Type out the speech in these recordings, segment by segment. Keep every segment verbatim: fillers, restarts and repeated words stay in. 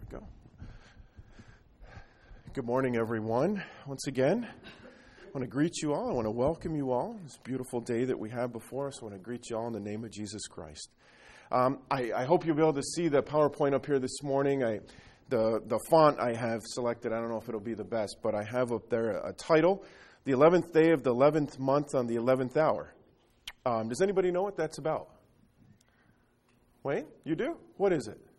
we go. Good morning, everyone. Once again, I want to greet you all. I want to welcome you all. This beautiful day that we have before us. I want to greet you all in the name of Jesus Christ. Um, I, I hope you'll be able to see the PowerPoint up here this morning. I, the, the font I have selected, I don't know if it'll be the best, but I have up there a, a title, The eleventh Day of the eleventh Month on the eleventh Hour. Um, does anybody know what that's about? Wayne, you do? What is it?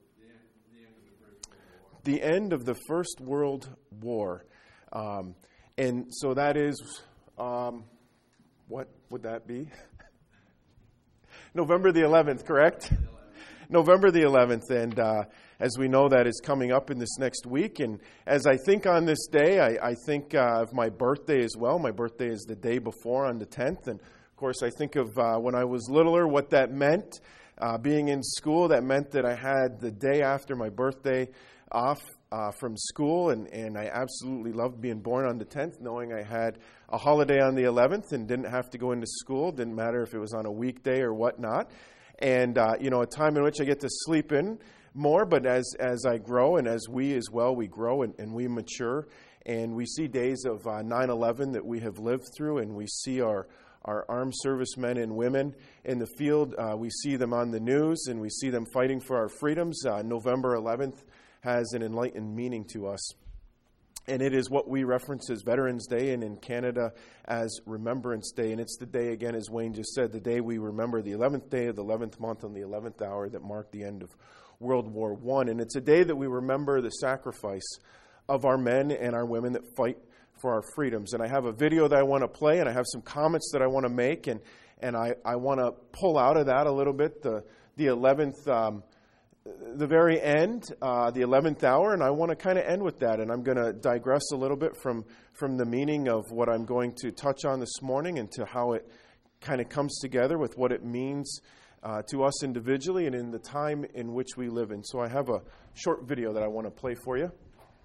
The end of the First World War. Um, and so that is, um, what would that be? November the eleventh, correct? November the eleventh. And uh, as we know, that is coming up in this next week. And as I think on this day, I, I think uh, of my birthday as well. My birthday is the day before, on the tenth. And of course, I think of uh, when I was littler, what that meant. Uh, being in school, that meant that I had the day after my birthday off uh, from school, and, and I absolutely loved being born on the tenth, knowing I had a holiday on the eleventh and didn't have to go into school. Didn't matter if it was on a weekday or whatnot. And, uh, you know, a time in which I get to sleep in more, but as, as I grow, and as we as well, we grow and, and we mature, and we see days of uh, nine eleven that we have lived through, and we see our Our armed servicemen and women in the field. Uh, we see them on the news, and we see them fighting for our freedoms. Uh, November eleventh has an enlightened meaning to us. And it is what we reference as Veterans Day, and in Canada as Remembrance Day. And it's the day, again, as Wayne just said, the day we remember the eleventh day of the eleventh month on the eleventh hour that marked the end of World War One. And it's a day that we remember the sacrifice of our men and our women that fight for our freedoms. And I have a video that I want to play, and I have some comments that I want to make, and and I, I want to pull out of that a little bit, the the eleventh, um, the very end, uh, the eleventh hour, and I want to kind of end with that. And I'm going to digress a little bit from, from the meaning of what I'm going to touch on this morning, and to how it kind of comes together with what it means uh, to us individually and in the time in which we live in. So I have a short video that I want to play for you.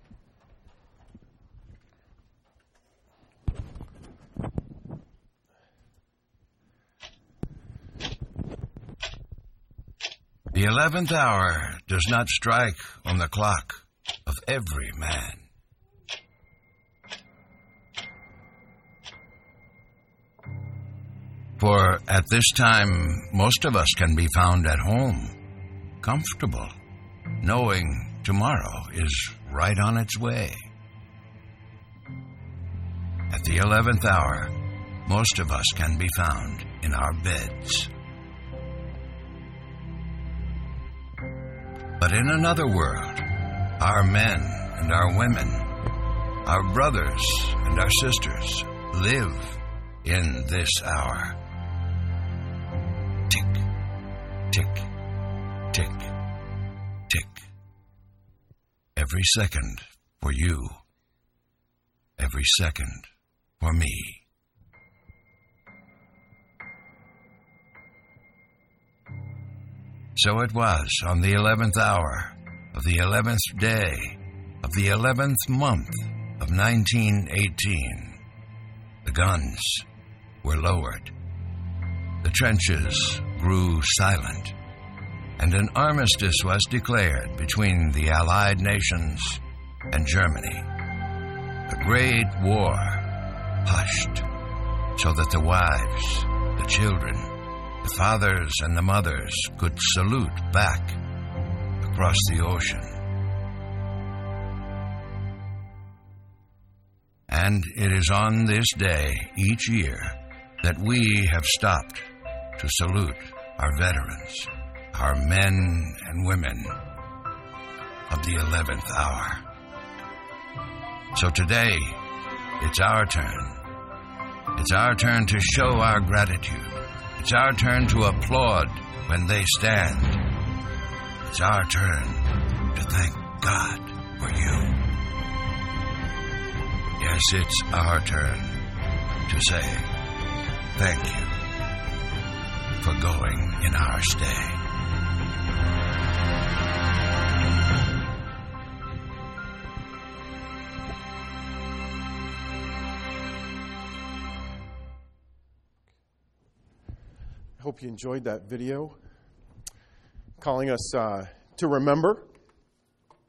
The eleventh hour does not strike on the clock of every man. For at this time, most of us can be found at home, comfortable, knowing tomorrow is right on its way. At the eleventh hour, most of us can be found in our beds. But in another world, our men and our women, our brothers and our sisters live in this hour. Tick, tick, tick, tick. Every second for you. Every second for me. So it was on the eleventh hour of the eleventh day of the eleventh month of nineteen eighteen. The guns were lowered. The trenches grew silent, and an armistice was declared between the Allied nations and Germany. The Great War hushed, so that the wives, the children, the fathers and the mothers could salute back across the ocean. And it is on this day each year that we have stopped to salute our veterans, our men and women of the eleventh hour. So today, it's our turn. It's our turn to show our gratitude. It's our turn to applaud when they stand. It's our turn to thank God for you. Yes, it's our turn to say thank you for going in our stead. I hope you enjoyed that video, calling us uh, to remember.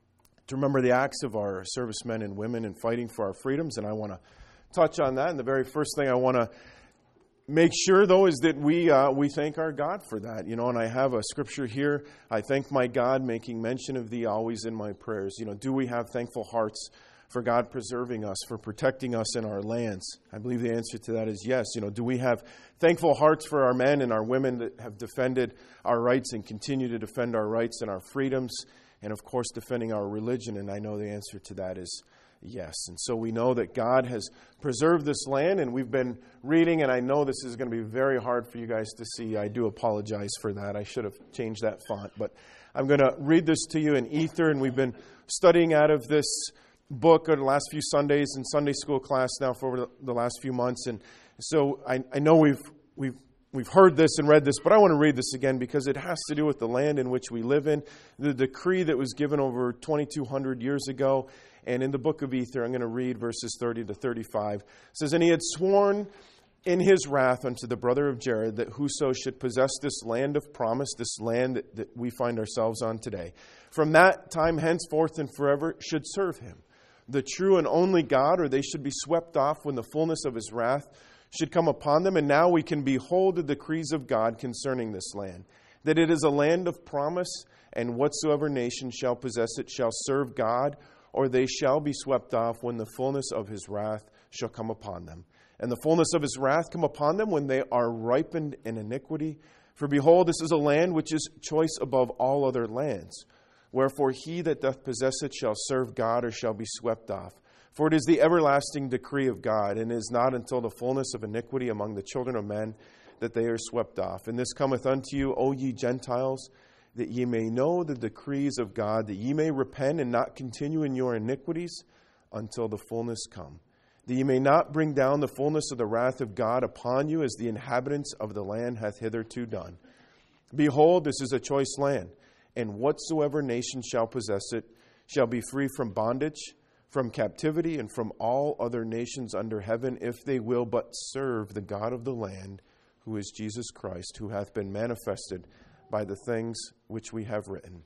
to remember the acts of our servicemen and women in fighting for our freedoms, and I want to touch on that. And the very first thing I want to make sure, though, is that we uh, we thank our God for that. You know, and I have a scripture here. I thank my God, making mention of thee always in my prayers. You know, do we have thankful hearts for God preserving us, for protecting us in our lands? I believe the answer to that is yes. You know, do we have thankful hearts for our men and our women that have defended our rights and continue to defend our rights and our freedoms, and of course defending our religion? And I know the answer to that is yes. And so we know that God has preserved this land, and we've been reading, and I know this is going to be very hard for you guys to see. I do apologize for that. I should have changed that font, but I'm going to read this to you in Ether, and we've been studying out of this book over the last few Sundays in Sunday school class now for over the last few months. And so I, I know we've we've we've heard this and read this, but I want to read this again because it has to do with the land in which we live in, the decree that was given over twenty-two hundred years ago. And in the book of Ether, I'm going to read verses thirty to thirty-five. It says, "And he had sworn in his wrath unto the brother of Jared that whoso should possess this land of promise, this land that, that we find ourselves on today, from that time henceforth and forever should serve him, the true and only God, or they should be swept off when the fullness of his wrath should come upon them. And now we can behold the decrees of God concerning this land, that it is a land of promise, and whatsoever nation shall possess it shall serve God, or they shall be swept off when the fullness of his wrath shall come upon them. And the fullness of his wrath come upon them when they are ripened in iniquity. For behold, this is a land which is choice above all other lands. Wherefore he that doth possess it shall serve God, or shall be swept off. For it is the everlasting decree of God, and it is not until the fullness of iniquity among the children of men that they are swept off. And this cometh unto you, O ye Gentiles, that ye may know the decrees of God, that ye may repent and not continue in your iniquities until the fullness come. That ye may not bring down the fullness of the wrath of God upon you, as the inhabitants of the land hath hitherto done. Behold, this is a choice land, and whatsoever nation shall possess it shall be free from bondage, from captivity, and from all other nations under heaven, if they will but serve the God of the land, who is Jesus Christ, who hath been manifested by the things which we have written."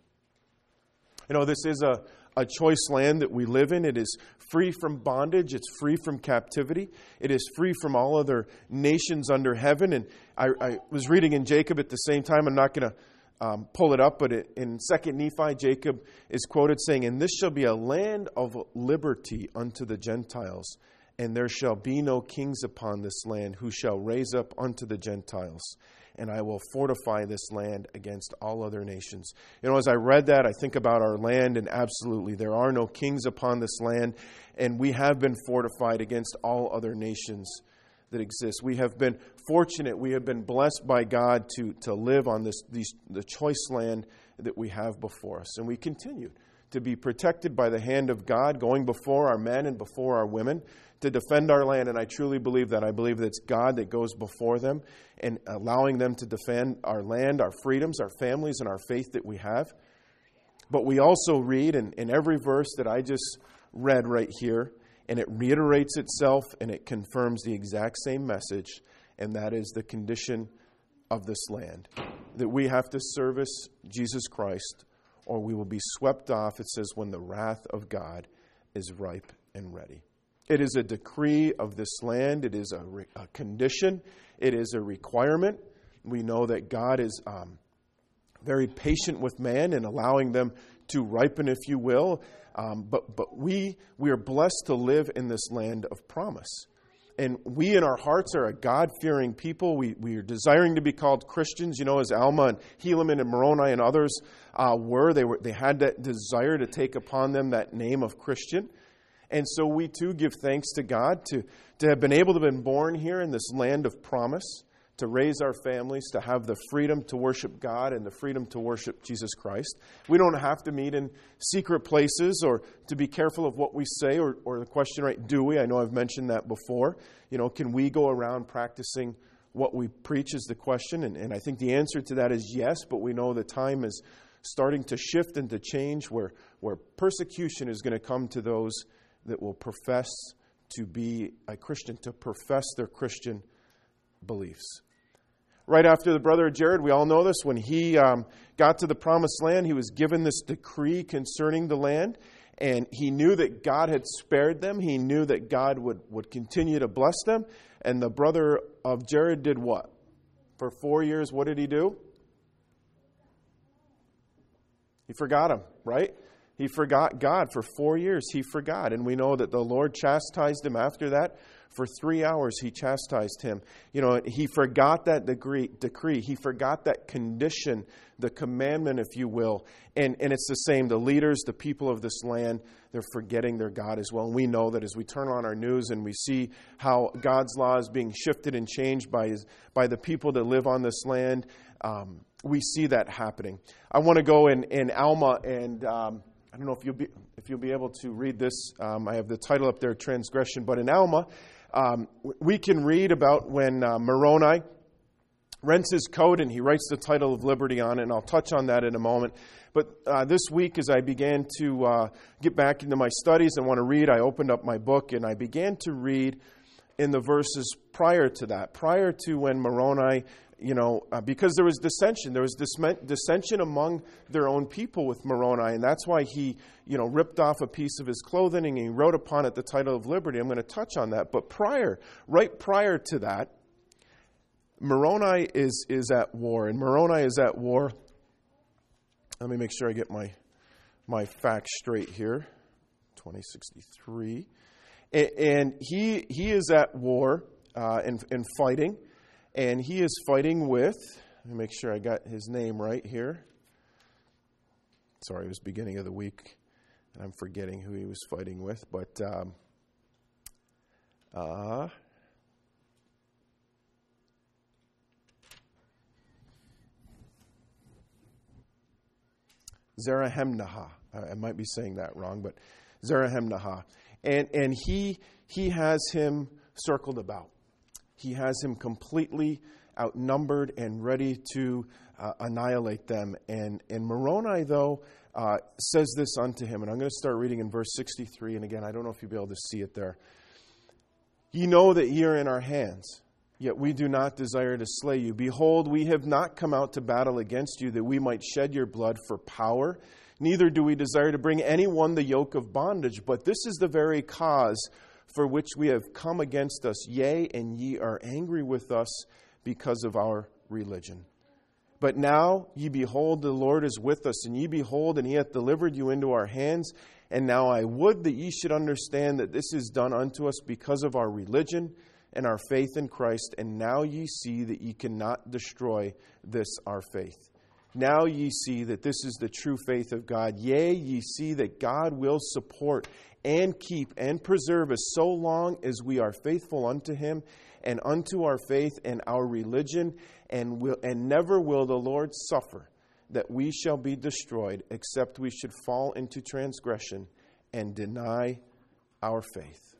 You know, this is a, a choice land that we live in. It is free from bondage. It's free from captivity. It is free from all other nations under heaven. And I, I was reading in Jacob at the same time. I'm not going to Um, pull it up, but it, in Second Nephi, Jacob is quoted saying, "And this shall be a land of liberty unto the Gentiles, and there shall be no kings upon this land, who shall raise up unto the Gentiles. And I will fortify this land against all other nations." You know, as I read that, I think about our land, and absolutely, there are no kings upon this land, and we have been fortified against all other nations that exist. We have been fortunate, we have been blessed by God to, to live on this these, the choice land that we have before us. And we continue to be protected by the hand of God, going before our men and before our women to defend our land. And I truly believe that. I believe that it's God that goes before them and allowing them to defend our land, our freedoms, our families, and our faith that we have. But we also read in, in every verse that I just read right here, and it reiterates itself and it confirms the exact same message, and that is the condition of this land. That we have to service Jesus Christ, or we will be swept off, it says, when the wrath of God is ripe and ready. It is a decree of this land. It is a, re- a condition. It is a requirement. We know that God is um, very patient with man in allowing them to ripen, if you will. Um, but but we we are blessed to live in this land of promise. And we in our hearts are a God-fearing people. We we are desiring to be called Christians, you know, as Alma and Helaman and Moroni and others uh, were. They were they had that desire to take upon them that name of Christian. And so we too give thanks to God to, to have been able to have been born here in this land of promise, to raise our families, to have the freedom to worship God and the freedom to worship Jesus Christ. We don't have to meet in secret places or to be careful of what we say, or, or the question, right, do we? I know I've mentioned that before. You know, can we go around practicing what we preach is the question. And, and I think the answer to that is yes, but we know the time is starting to shift and to change where, where persecution is going to come to those that will profess to be a Christian, to profess their Christian beliefs. Right after the brother of Jared, we all know this, when he um, got to the promised land, he was given this decree concerning the land. And he knew that God had spared them. He knew that God would, would continue to bless them. And the brother of Jared did what? For four years, what did he do? He forgot him, right? He forgot God for four years. He forgot. And we know that the Lord chastised him after that. For three hours, he chastised him. You know, he forgot that decree. decree. He forgot that condition, the commandment, if you will. And, and it's the same. The leaders, the people of this land, they're forgetting their God as well. And we know that as we turn on our news and we see how God's law is being shifted and changed by, his, by the people that live on this land, um, we see that happening. I want to go in, in Alma, and um, I don't know if you'll be if you'll be able to read this. Um, I have the title up there, Transgression. But in Alma, um, we can read about when uh, Moroni rents his coat and he writes the title of liberty on it, and I'll touch on that in a moment. But uh, this week, as I began to uh, get back into my studies and want to read, I opened up my book and I began to read in the verses prior to that, prior to when Moroni, you know, uh, because there was dissension. There was dis- dissension among their own people with Moroni, and that's why he, you know, ripped off a piece of his clothing and he wrote upon it the title of liberty. I'm going to touch on that. But prior, right prior to that, Moroni is, is at war, and Moroni is at war. Let me make sure I get my my facts straight here. twenty sixty-three. And, and he he is at war uh, and, and fighting. And he is fighting with, let me make sure I got his name right here. Sorry, it was beginning of the week, and I'm forgetting who he was fighting with. But um, uh, Zarahemnah. I might be saying that wrong, but Zarahemnah. And and he he has him circled about. He has him completely outnumbered and ready to uh, annihilate them. And, and Moroni, though, uh, says this unto him. And I'm going to start reading in verse sixty-three. And again, I don't know if you'll be able to see it there. Ye know that ye are in our hands, yet we do not desire to slay you. Behold, we have not come out to battle against you, that we might shed your blood for power. Neither do we desire to bring anyone the yoke of bondage. But this is the very cause for which we have come against us, yea, and ye are angry with us because of our religion. But now ye behold, the Lord is with us, and ye behold, and he hath delivered you into our hands. And now I would that ye should understand that this is done unto us because of our religion and our faith in Christ. And now ye see that ye cannot destroy this our faith. Now ye see that this is the true faith of God. Yea, ye see that God will support and keep and preserve us so long as we are faithful unto him and unto our faith and our religion, and will and never will the Lord suffer that we shall be destroyed, except we should fall into transgression and deny our faith.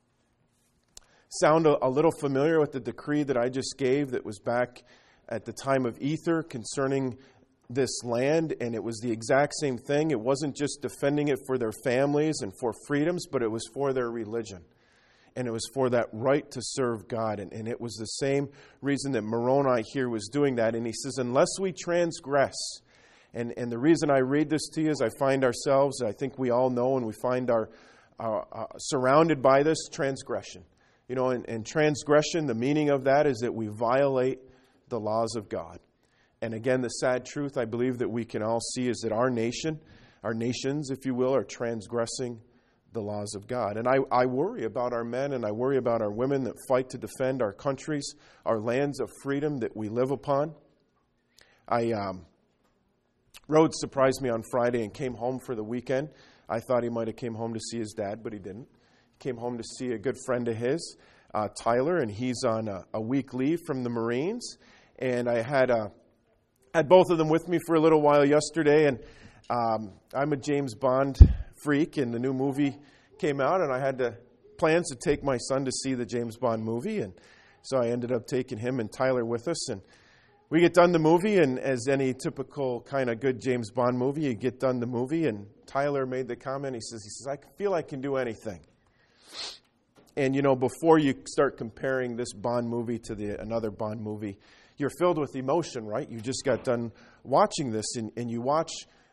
Sound a, a little familiar with the decree that I just gave that was back at the time of Ether concerning this land, and it was the exact same thing. It wasn't just defending it for their families and for freedoms, but it was for their religion. And it was for that right to serve God. And, and it was the same reason that Moroni here was doing that. And he says, unless we transgress, and, and the reason I read this to you is I find ourselves, I think we all know, and we find our, our uh, surrounded by this transgression. You know, and, and transgression, the meaning of that is that we violate the laws of God. And again, the sad truth I believe that we can all see is that our nation, our nations, if you will, are transgressing the laws of God. And I, I worry about our men and I worry about our women that fight to defend our countries, our lands of freedom that we live upon. I um, Rhodes surprised me on Friday and came home for the weekend. I thought he might have came home to see his dad, but he didn't. He came home to see a good friend of his, uh, Tyler, and he's on a, a week leave from the Marines. And I had a had both of them with me for a little while yesterday, and um, I'm a James Bond freak, and the new movie came out, and I had to, plans to take my son to see the James Bond movie, and so I ended up taking him and Tyler with us, and we get done the movie, and as any typical kind of good James Bond movie, you get done the movie, and Tyler made the comment, he says, he says, I feel I can do anything. And, you know, before you start comparing this Bond movie to the another Bond movie, you're filled with emotion, right? You just got done watching this, and, and you watch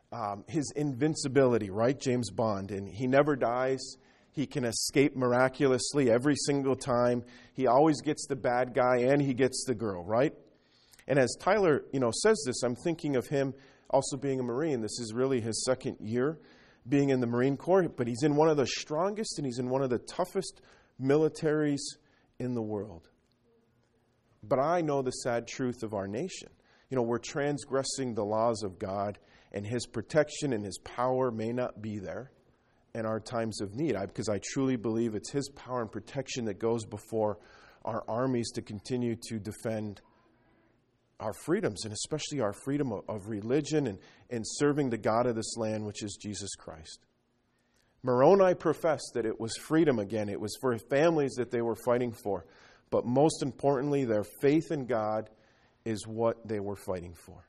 um, his invincibility, right? James Bond. And he never dies. He can escape miraculously every single time. He always gets the bad guy and he gets the girl, right? And as Tyler, you know, says this, I'm thinking of him also being a Marine. This is really his second year being in the Marine Corps, but he's in one of the strongest and he's in one of the toughest militaries in the world. But I know the sad truth of our nation. You know, we're transgressing the laws of God, and his protection and his power may not be there in our times of need. I, because I truly believe it's his power and protection that goes before our armies to continue to defend our freedoms, and especially our freedom of, of religion and, and serving the God of this land, which is Jesus Christ. Moroni professed that it was freedom again. It was for families that they were fighting for. But most importantly, their faith in God is what they were fighting for.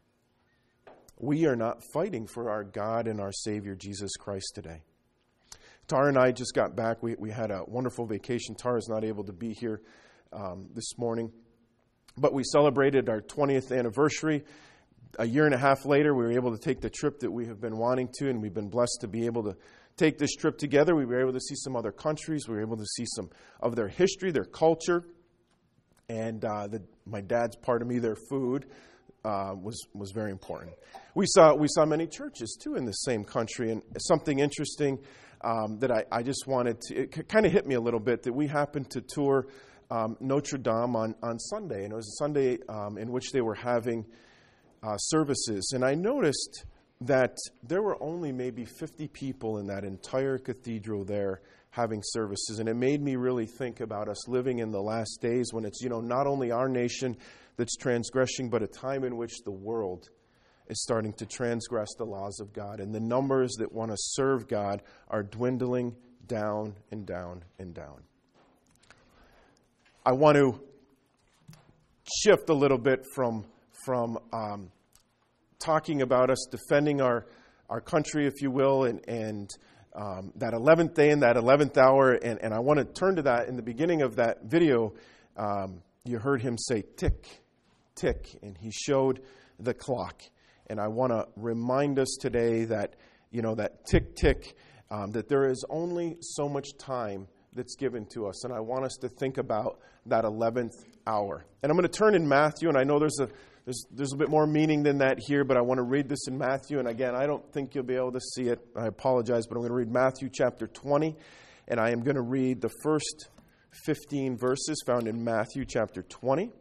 We are not fighting for our God and our Savior, Jesus Christ, today. Tara and I just got back. We, we had a wonderful vacation. Tara's not able to be here um, this morning. But we celebrated our twentieth anniversary. A year and a half later, we were able to take the trip that we have been wanting to, and we've been blessed to be able to take this trip together. We were able to see some other countries. We were able to see some of their history, their culture, and uh, the, my dad's part of me, their food, uh, was was very important. We saw we saw many churches, too, in the same country, and something interesting um, that I, I just wanted to, it kind of hit me a little bit, that we happened to tour Um, Notre Dame on, on Sunday, and it was a Sunday um, in which they were having uh, services. And I noticed that there were only maybe fifty people in that entire cathedral there having services. And it made me really think about us living in the last days when it's, you know, not only our nation that's transgressing, but a time in which the world is starting to transgress the laws of God. And the numbers that want to serve God are dwindling down and down and down. I want to shift a little bit from from um, talking about us defending our, our country, if you will, and, and um, that eleventh day and that eleventh hour. And, and I want to turn to that. In the beginning of that video, um, you heard him say tick, tick, and he showed the clock. And I want to remind us today that, you know, that tick, tick, um, that there is only so much time that's given to us. And I want us to think about that eleventh hour. And I'm going to turn in Matthew, and I know there's a there's there's a bit more meaning than that here, but I want to read this in Matthew. And again, I don't think you'll be able to see it. I apologize, but I'm going to read Matthew chapter twenty, and I am going to read the first fifteen verses found in Matthew chapter twenty.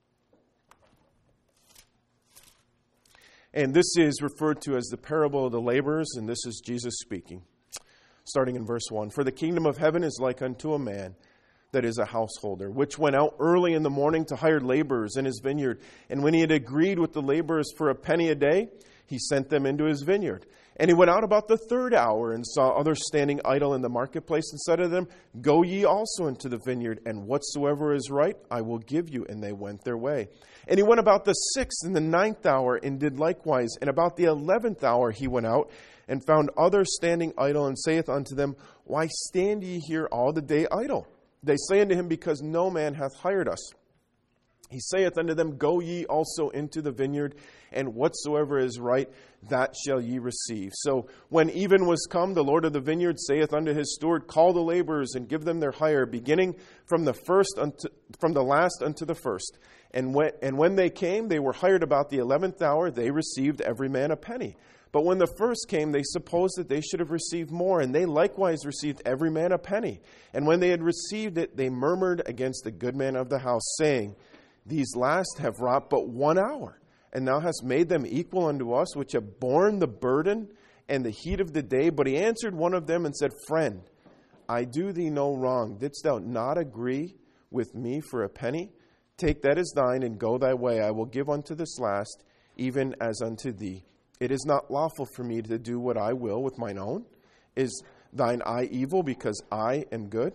And this is referred to as the parable of the laborers, and this is Jesus speaking. Starting in verse one, "For the kingdom of heaven is like unto a man that is a householder, which went out early in the morning to hire laborers in his vineyard. And when he had agreed with the laborers for a penny a day, he sent them into his vineyard. And he went out about the third hour and saw others standing idle in the marketplace and said to them, Go ye also into the vineyard, and whatsoever is right I will give you. And they went their way. And he went about the sixth and the ninth hour and did likewise. And about the eleventh hour he went out and found others standing idle, and saith unto them, Why stand ye here all the day idle? They say unto him, Because no man hath hired us. He saith unto them, Go ye also into the vineyard, and whatsoever is right, that shall ye receive. So when even was come, the Lord of the vineyard saith unto his steward, Call the laborers, and give them their hire, beginning from the first unto, from the last unto the first. And when, and when they came, they were hired about the eleventh hour. They received every man a penny. But when the first came, they supposed that they should have received more, and they likewise received every man a penny. And when they had received it, they murmured against the good man of the house, saying, These last have wrought but one hour, and thou hast made them equal unto us, which have borne the burden and the heat of the day. But he answered one of them and said, Friend, I do thee no wrong. Didst thou not agree with me for a penny? Take that as thine, and go thy way. I will give unto this last, even as unto thee. It is not lawful for me to do what I will with mine own. Is thine eye evil because I am good?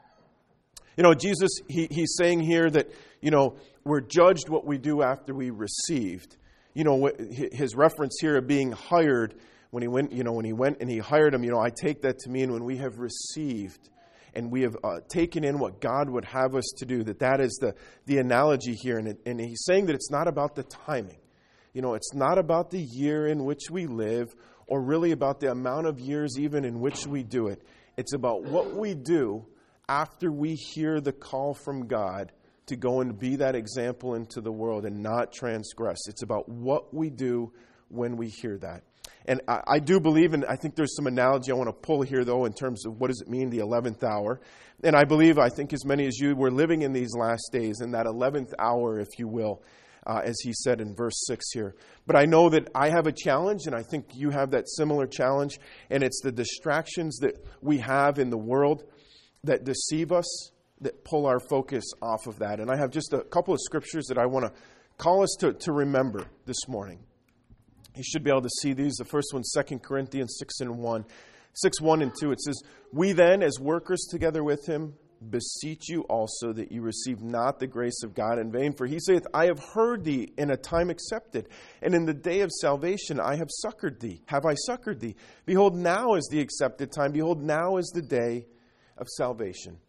You know, Jesus, he, he's saying here that, you know, we're judged what we do after we received. You know, his reference here of being hired, when he went, you know, when he went and he hired him, you know, I take that to mean when we have received and we have uh, taken in what God would have us to do, that that is the, the analogy here. And, it, and he's saying that it's not about the timing. You know, it's not about the year in which we live or really about the amount of years even in which we do it. It's about what we do after we hear the call from God to go and be that example into the world and not transgress. It's about what we do when we hear that. And I, I do believe, and I think there's some analogy I want to pull here, though, in terms of what does it mean, the eleventh hour. And I believe, I think as many as you, we're living in these last days, in that eleventh hour, if you will, uh, as he said in verse six here. But I know that I have a challenge, and I think you have that similar challenge, and it's the distractions that we have in the world that deceive us, that pull our focus off of that. And I have just a couple of scriptures that I want to call us to, to remember this morning. You should be able to see these. The first one, Second Corinthians six and one. six, one and two. It says, "We then, as workers together with him, beseech you also that you receive not the grace of God in vain. For he saith, I have heard thee in a time accepted, and in the day of salvation I have succored thee. Have I succored thee? Behold, now is the accepted time. Behold, now is the day of salvation."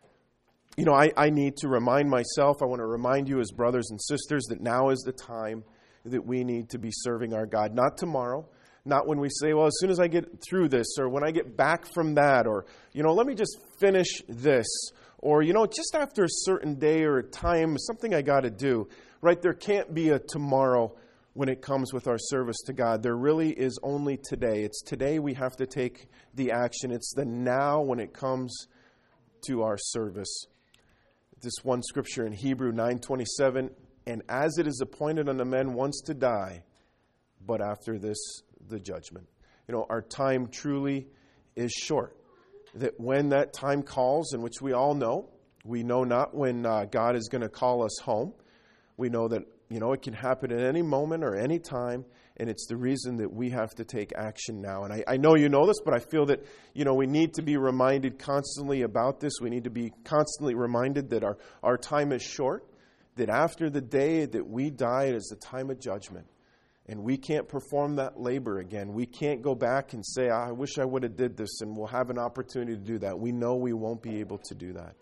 You know, I, I need to remind myself, I want to remind you as brothers and sisters that now is the time that we need to be serving our God. Not tomorrow, not when we say, well, as soon as I get through this, or when I get back from that, or, you know, let me just finish this, or, you know, just after a certain day or a time, something I got to do, right? There can't be a tomorrow when it comes with our service to God. There really is only today. It's today we have to take the action. It's the now when it comes to our service. This one scripture in Hebrew nine twenty-seven, "And as it is appointed unto men once to die, but after this the judgment." You know, our time truly is short. That when that time calls, in which we all know, we know not when uh, God is going to call us home. We know that, you know, it can happen at any moment or any time, and it's the reason that we have to take action now. And I, I know you know this, but I feel that, you know, we need to be reminded constantly about this. We need to be constantly reminded that our, our time is short, that after the day that we die, it is the time of judgment. And we can't perform that labor again. We can't go back and say, I wish I would have did this, and we'll have an opportunity to do that. We know we won't be able to do that.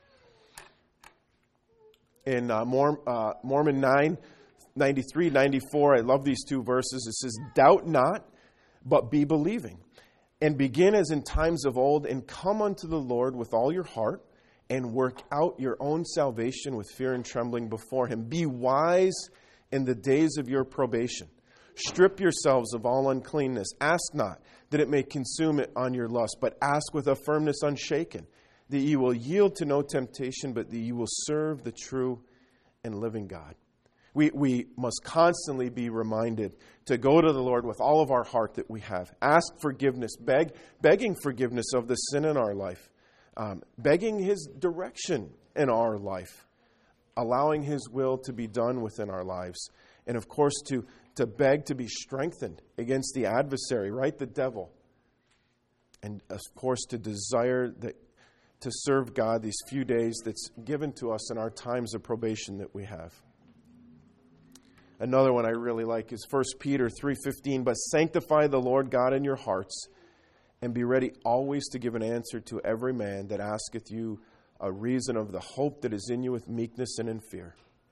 In uh, Mormon, uh, Mormon nine, ninety-three, ninety-four, I love these two verses. It says, "Doubt not, but be believing. And begin as in times of old, and come unto the Lord with all your heart, and work out your own salvation with fear and trembling before him. Be wise in the days of your probation. Strip yourselves of all uncleanness. Ask not that it may consume it on your lust, but ask with a firmness unshaken, that ye will yield to no temptation, but that ye will serve the true and living God." We, we must constantly be reminded to go to the Lord with all of our heart that we have. Ask forgiveness, beg, begging forgiveness of the sin in our life, um, begging his direction in our life, allowing his will to be done within our lives. And of course, to, to beg to be strengthened against the adversary, right? The devil. And of course, to desire that to serve God these few days that's given to us in our times of probation that we have. Another one I really like is First Peter three fifteen, "But sanctify the Lord God in your hearts, and be ready always to give an answer to every man that asketh you a reason of the hope that is in you with meekness and in fear."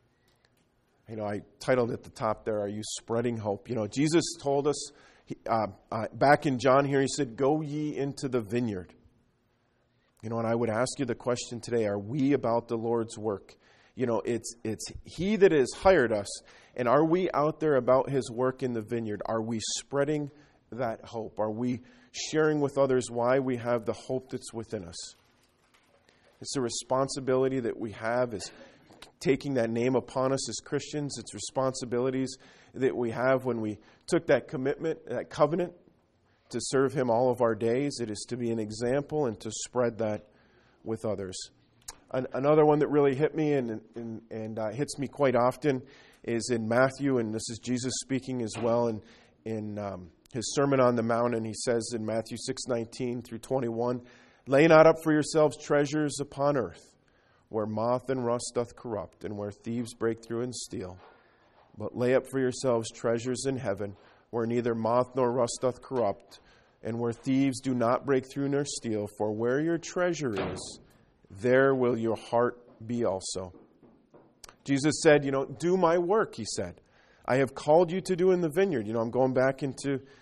You know, I titled at the top there, "Are you spreading hope?" You know, Jesus told us uh, uh, back in John here, he said, "Go ye into the vineyard." You know, and I would ask you the question today, are we about the Lord's work? You know, it's it's he that has hired us, and are we out there about his work in the vineyard? Are we spreading that hope? Are we sharing with others why we have the hope that's within us? It's a responsibility that we have as taking that name upon us as Christians. It's responsibilities that we have when we took that commitment, that covenant, to serve him all of our days. It is to be an example and to spread that with others. An, another one that really hit me and, and, and uh, hits me quite often is in Matthew, and this is Jesus speaking as well in, in um, his Sermon on the Mount, and he says in Matthew six nineteen through twenty-one, "Lay not up for yourselves treasures upon earth, where moth and rust doth corrupt, and where thieves break through and steal. But lay up for yourselves treasures in heaven, where neither moth nor rust doth corrupt, and where thieves do not break through nor steal. For where your treasure is, there will your heart be also." Jesus said, you know, "Do my work," he said. "I have called you to do in the vineyard." You know, I'm going back into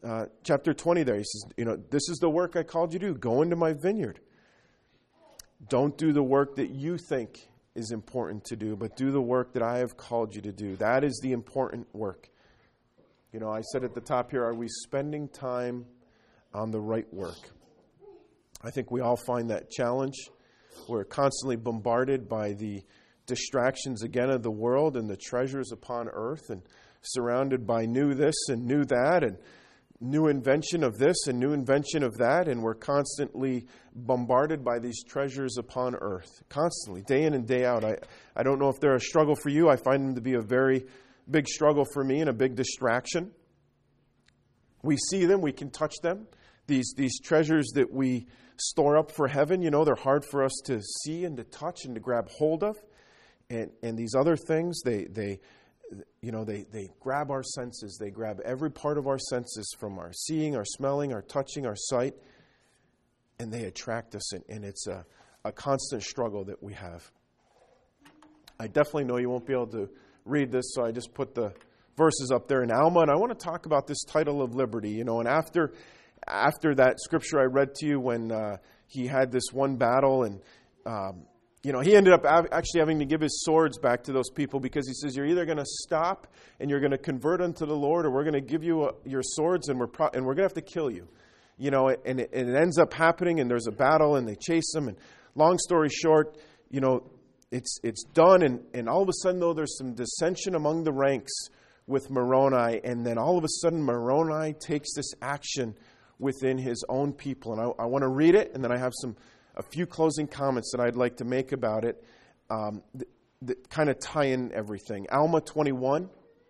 uh, chapter twenty there. He says, you know, this is the work I called you to do. Go into my vineyard. Don't do the work that you think is important to do, but do the work that I have called you to do. That is the important work. You know, I said at the top here, are we spending time on the right work? I think we all find that challenge. We're constantly bombarded by the distractions again of the world and the treasures upon earth, and surrounded by new this and new that and new invention of this and new invention of that, and we're constantly bombarded by these treasures upon earth, constantly, day in and day out. I, I don't know if they're a struggle for you. I find them to be a very big struggle for me and a big distraction. We see them, we can touch them. These, these treasures that we store up for heaven, you know, they're hard for us to see and to touch and to grab hold of. And, and these other things, they, they you know, they, they grab our senses. They grab every part of our senses, from our seeing, our smelling, our touching, our sight, and they attract us. And, and it's a, a constant struggle that we have. I definitely know you won't be able to read this, so I just put the verses up there in Alma, and I want to talk about this title of liberty. You know, and after after that scripture I read to you, when uh, he had this one battle, and um, you know, he ended up actually having to give his swords back to those people, because he says, you're either going to stop and you're going to convert unto the Lord, or we're going to give you a, your swords, and we're pro- and we're going to have to kill you. You know, and it, and it ends up happening, and there's a battle, and they chase him. And long story short, you know, it's it's done, and, and all of a sudden, though, there's some dissension among the ranks with Moroni, and then all of a sudden, Moroni takes this action within his own people. And I, I want to read it, and then I have some a few closing comments that I'd like to make about it um, that, that kind of tie in everything. Alma twenty-one,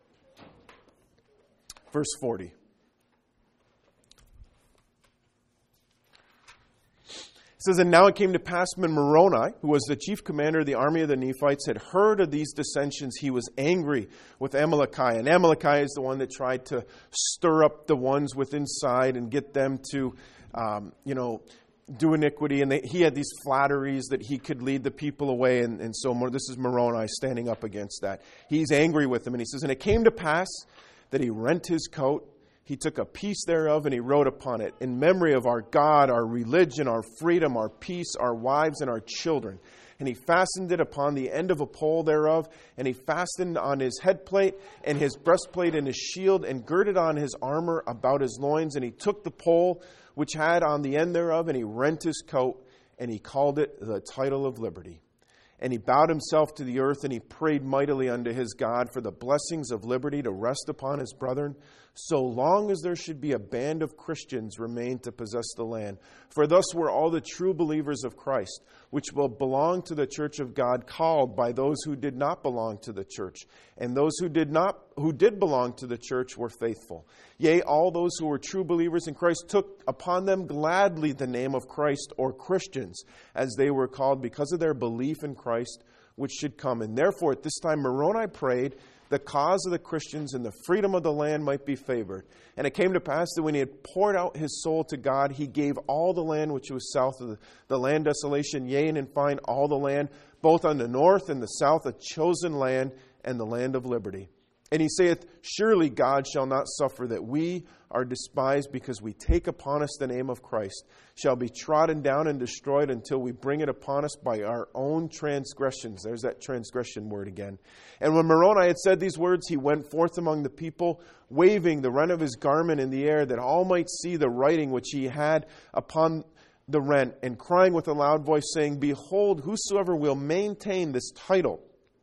verse forty. It says, and now it came to pass when Moroni, who was the chief commander of the army of the Nephites, had heard of these dissensions, he was angry with Amaleki. And Amaleki is the one that tried to stir up the ones within side and get them to, um, you know, do iniquity. And they, he had these flatteries that he could lead the people away. And, and so more, this is Moroni standing up against that. He's angry with them. And he says, and it came to pass that he rent his coat. He took a piece thereof, and he wrote upon it, in memory of our God, our religion, our freedom, our peace, our wives, and our children. And he fastened it upon the end of a pole thereof, and he fastened on his headplate, and his breastplate, and his shield, and girded on his armor about his loins. And he took the pole which had on the end thereof, and he rent his coat, and he called it the title of liberty. And he bowed himself to the earth, and he prayed mightily unto his God for the blessings of liberty to rest upon his brethren, so long as there should be a band of Christians remain to possess the land. For thus were all the true believers of Christ, which will belong to the church of God, called by those who did not belong to the church. And those who did not, who did belong to the church were faithful. Yea, all those who were true believers in Christ took upon them gladly the name of Christ, or Christians, as they were called, because of their belief in Christ, which should come. And therefore at this time Moroni prayed, the cause of the Christians and the freedom of the land might be favored. And it came to pass that when he had poured out his soul to God, he gave all the land which was south of the, the land desolation, yea, and in fine all the land, both on the north and the south, a chosen land, and the land of liberty. And he saith, surely God shall not suffer that we are despised, because we take upon us the name of Christ, shall be trodden down and destroyed until we bring it upon us by our own transgressions. There's that transgression word again. And when Moroni had said these words, he went forth among the people, waving the rent of his garment in the air, that all might see the writing which he had upon the rent, and crying with a loud voice, saying, behold, whosoever will maintain this title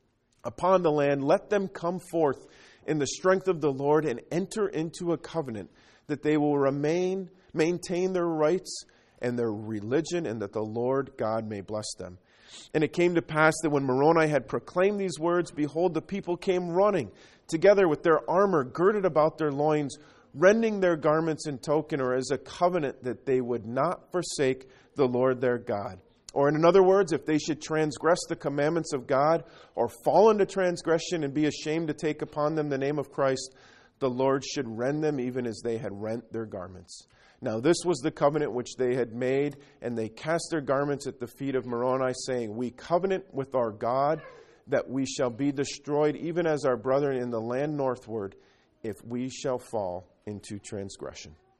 upon the land, let them come forth in the strength of the Lord, and enter into a covenant, that they will remain, maintain their rights and their religion, and that the Lord God may bless them. And it came to pass that when Moroni had proclaimed these words, behold, the people came running together with their armor girded about their loins, rending their garments in token, or as a covenant, that they would not forsake the Lord their God. Or in other words, if they should transgress the commandments of God, or fall into transgression and be ashamed to take upon them the name of Christ, the Lord should rend them even as they had rent their garments. Now this was the covenant which they had made, and they cast their garments at the feet of Moroni, saying, we covenant with our God that we shall be destroyed, even as our brethren in the land northward, if we shall fall into transgression.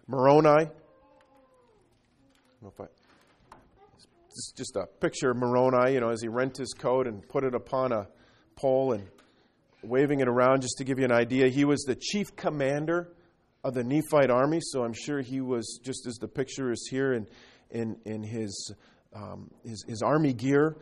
Moroni. I don't know if I, this is just a picture of Moroni, you know, as he rent his coat and put it upon a pole and waving it around, just to give you an idea. He was the chief commander of the Nephite army, so I'm sure he was, just as the picture is here, in in, in his, um, his his army gear.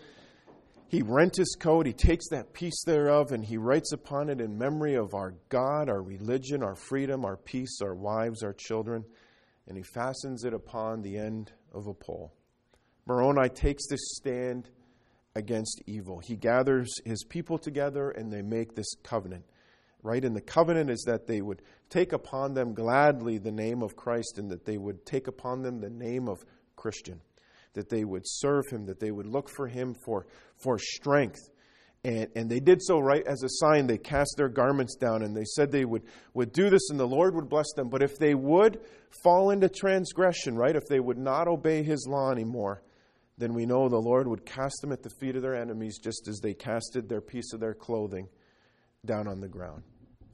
He rent his coat, he takes that piece thereof, and he writes upon it, in memory of our God, our religion, our freedom, our peace, our wives, our children, and he fastens it upon the end of a pole. Moroni takes this stand against evil. He gathers his people together and they make this covenant. Right? And the covenant is that they would take upon them gladly the name of Christ, and that they would take upon them the name of Christian. That they would serve him, that they would look for him for, for strength. And, and they did so, right, as a sign. They cast their garments down and they said they would, would do this and the Lord would bless them. But if they would fall into transgression, right, if they would not obey his law anymore, then we know the Lord would cast them at the feet of their enemies, just as they casted their piece of their clothing down on the ground.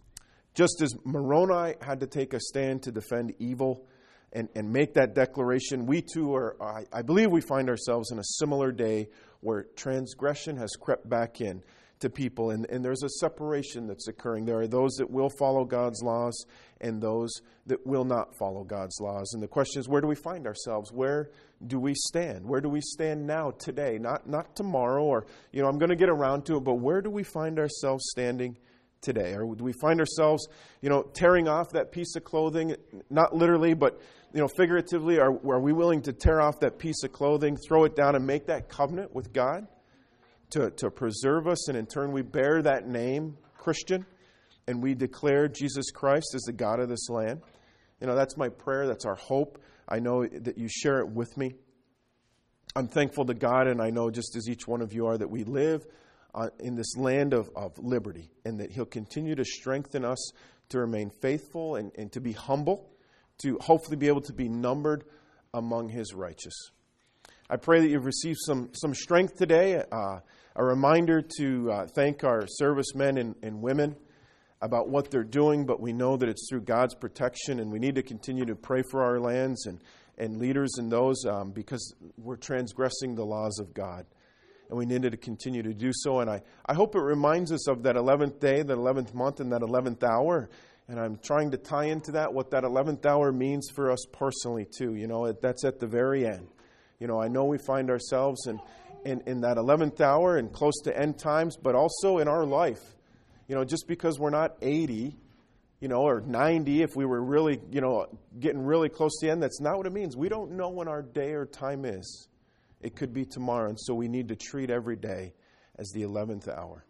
Just as Moroni had to take a stand to defend evil and, and make that declaration, we too are, I, I believe we find ourselves in a similar day where transgression has crept back in to people, and, and there's a separation that's occurring. There are those that will follow God's laws and those that will not follow God's laws. And the question is, where do we find ourselves? Where do we stand? Where do we stand now, today? Not not tomorrow, or, you know, I'm going to get around to it, but where do we find ourselves standing today? Or do we find ourselves, you know, tearing off that piece of clothing, not literally, but, you know, figuratively? Are, are we willing to tear off that piece of clothing, throw it down, and make that covenant with God to, to preserve us, and in turn we bear that name, Christian, and we declare Jesus Christ as the God of this land? You know, that's my prayer. That's our hope. I know that you share it with me. I'm thankful to God, and I know, just as each one of you are, that we live uh, in this land of, of liberty, and that he'll continue to strengthen us to remain faithful and, and to be humble, to hopefully be able to be numbered among his righteous. I pray that you've received some, some strength today, uh, a reminder to uh, thank our servicemen and, and women about what they're doing, but we know that it's through God's protection, and we need to continue to pray for our lands and, and leaders in those um, because we're transgressing the laws of God. And we need to continue to do so. And I, I hope it reminds us of that eleventh day, that eleventh month, and that eleventh hour. And I'm trying to tie into that what that eleventh hour means for us personally too. You know, that's at the very end. You know, I know we find ourselves in, in, in that eleventh hour and close to end times, but also in our life. You know, just because we're not eighty, you know, or ninety, if we were really, you know, getting really close to the end, that's not what it means. We don't know when our day or time is. It could be tomorrow, and so we need to treat every day as the eleventh hour.